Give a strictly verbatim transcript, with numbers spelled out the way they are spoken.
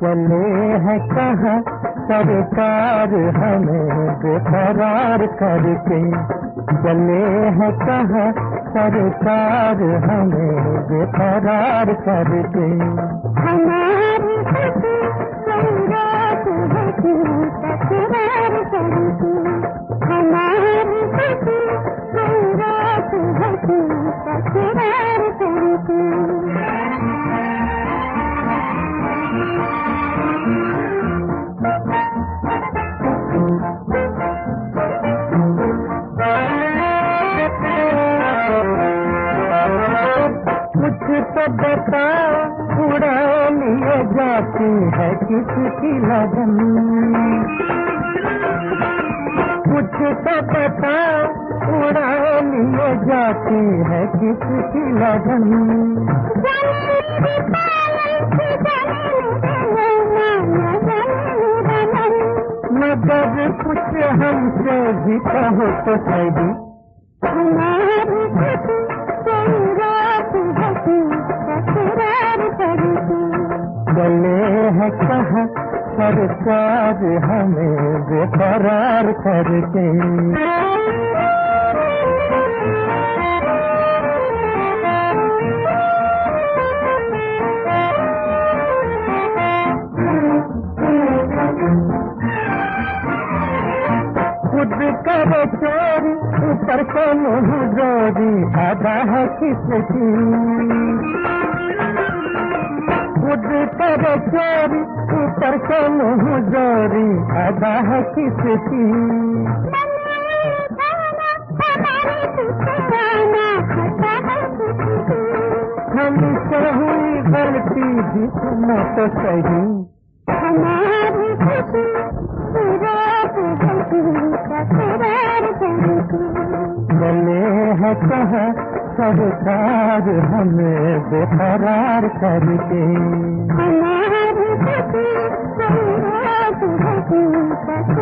चले हैं कहाँ सरकार हमें बेकरार करके, चले हैं कहाँ सरकार हमें बेकरार करके। हमारी रात है तकरार करके, हमारी रात है तकरार करके। कुछ तो बताओ उड़ा लिए जाती है किसकी लगन, कुछ तो बताओ उड़ा लिए जाती है किसकी लगन। मगर कुछ हमसे भी कहो तो सही, हमारी रात तकरार करके। चले हैं कहाँ सरकार हमें बेकरार करके। खुद करे चोरी ऊपर से मुँह जोरी, आधा है किसकी। खुद करे चोरी ऊपर से मुँह जोरी, आधा है किसकी। हमसे हुई गलती भी सुनो तो सही, हमारी रात तकरार करके। चले हैं कहाँ सरकार हमें बेकरार करके। हमारी रात